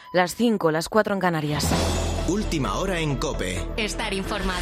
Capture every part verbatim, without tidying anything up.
Las cinco, las cuatro en Canarias. Última hora en COPE. Estar informado.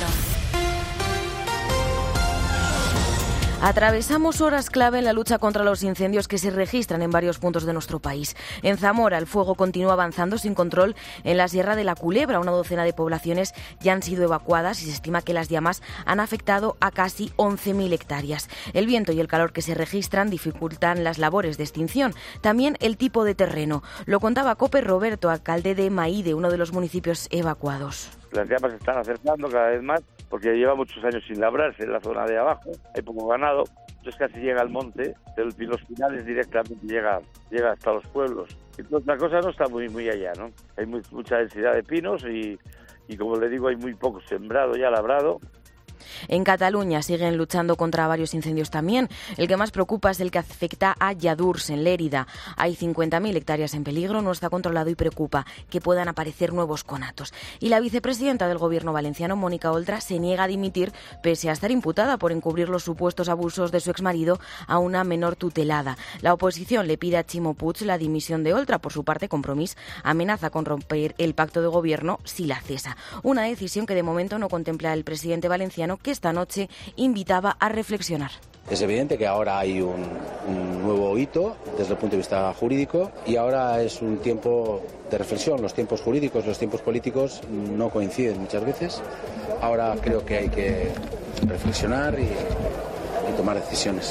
Atravesamos horas clave en la lucha contra los incendios que se registran en varios puntos de nuestro país. En Zamora, el fuego continúa avanzando sin control en la Sierra de la Culebra. Una docena de poblaciones ya han sido evacuadas y se estima que las llamas han afectado a casi once mil hectáreas. El viento y el calor que se registran dificultan las labores de extinción. También el tipo de terreno. Lo contaba COPE Roberto, alcalde de Maíde, uno de los municipios evacuados. Las llamas se están acercando cada vez más porque lleva muchos años sin labrarse en la zona de abajo, hay poco ganado, entonces casi llega al monte, pero los finales directamente llega, llega hasta los pueblos. Entonces la cosa no está muy muy allá, ¿no? Hay muy, mucha densidad de pinos y, y como le digo, hay muy poco sembrado ya labrado. En Cataluña siguen luchando contra varios incendios también. El que más preocupa es el que afecta a Lladurs, en Lérida. Hay cincuenta mil hectáreas en peligro, no está controlado y preocupa que puedan aparecer nuevos conatos. Y la vicepresidenta del Gobierno valenciano, Mónica Oltra, se niega a dimitir pese a estar imputada por encubrir los supuestos abusos de su exmarido a una menor tutelada. La oposición le pide a Ximo Puig la dimisión de Oltra. Por su parte, Compromís amenaza con romper el pacto de gobierno si la cesa. Una decisión que de momento no contempla el presidente valenciano, que esta noche invitaba a reflexionar. Es evidente que ahora hay un, un nuevo hito desde el punto de vista jurídico y ahora es un tiempo de reflexión. Los tiempos jurídicos, los tiempos políticos no coinciden muchas veces. Ahora creo que hay que reflexionar y, y tomar decisiones.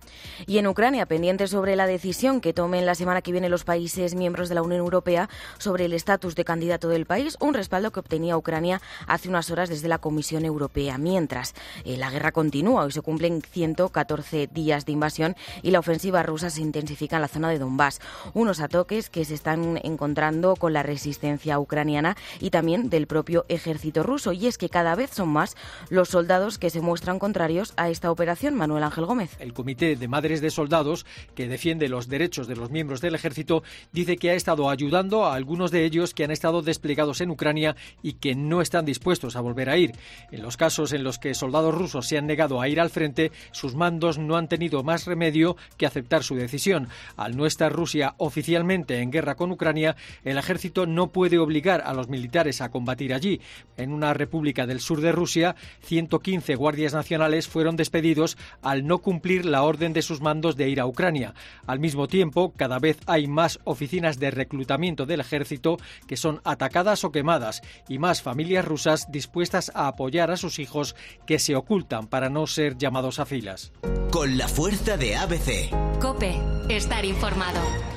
Y en Ucrania, pendientes sobre la decisión que tomen la semana que viene los países miembros de la Unión Europea sobre el estatus de candidato del país, un respaldo que obtenía Ucrania hace unas horas desde la Comisión Europea. Mientras, eh, la guerra continúa. Hoy se cumplen ciento catorce días de invasión y la ofensiva rusa se intensifica en la zona de Donbass. Unos ataques que se están encontrando con la resistencia ucraniana y también del propio ejército ruso. Y es que cada vez son más los soldados que se muestran contrarios a esta operación. Manuel Ángel Gómez. El Comité de Madres de Soldados, que defiende los derechos de los miembros del ejército, dice que ha estado ayudando a algunos de ellos que han estado desplegados en Ucrania y que no están dispuestos a volver a ir. En los casos en los que soldados rusos se han negado a ir al frente, sus mandos no han tenido más remedio que aceptar su decisión. Al no estar Rusia oficialmente en guerra con Ucrania, el ejército no puede obligar a los militares a combatir allí. En una república del sur de Rusia, ciento quince guardias nacionales fueron despedidos al no cumplir la orden de sus mandos de ir a Ucrania. Al mismo tiempo, cada vez hay más oficinas de reclutamiento del ejército que son atacadas o quemadas y más familias rusas dispuestas a apoyar a sus hijos que se ocultan para no ser llamados a filas. Con la fuerza de A B C. COPE. Estar informado.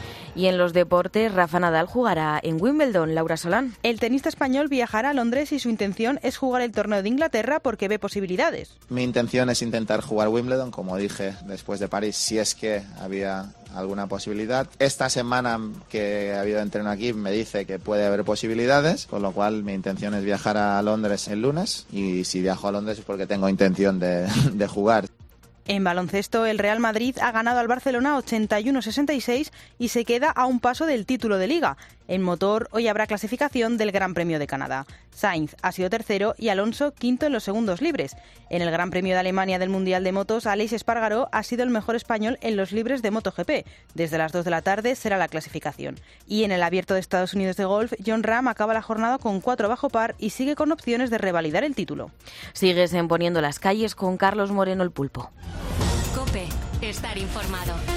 Y en los deportes, Rafa Nadal jugará en Wimbledon. Laura Solán. El tenista español viajará a Londres y su intención es jugar el torneo de Inglaterra porque ve posibilidades. Mi intención es intentar jugar Wimbledon, como dije después de París, si es que había alguna posibilidad. Esta semana que ha habido entreno aquí me dice que puede haber posibilidades, con lo cual mi intención es viajar a Londres el lunes y si viajo a Londres es porque tengo intención de, de jugar. En baloncesto, el Real Madrid ha ganado al Barcelona ochenta y uno a sesenta y seis y se queda a un paso del título de Liga. En motor, hoy habrá clasificación del Gran Premio de Canadá. Sainz ha sido tercero y Alonso quinto en los segundos libres. En el Gran Premio de Alemania del Mundial de Motos, Aleix Espargaró ha sido el mejor español en los libres de MotoGP. Desde las dos de la tarde será la clasificación. Y en el Abierto de Estados Unidos de golf, Jon Rahm acaba la jornada con cuatro bajo par y sigue con opciones de revalidar el título. Sigues en Poniendo las calles con Carlos Moreno el Pulpo. COPE. Estar informado.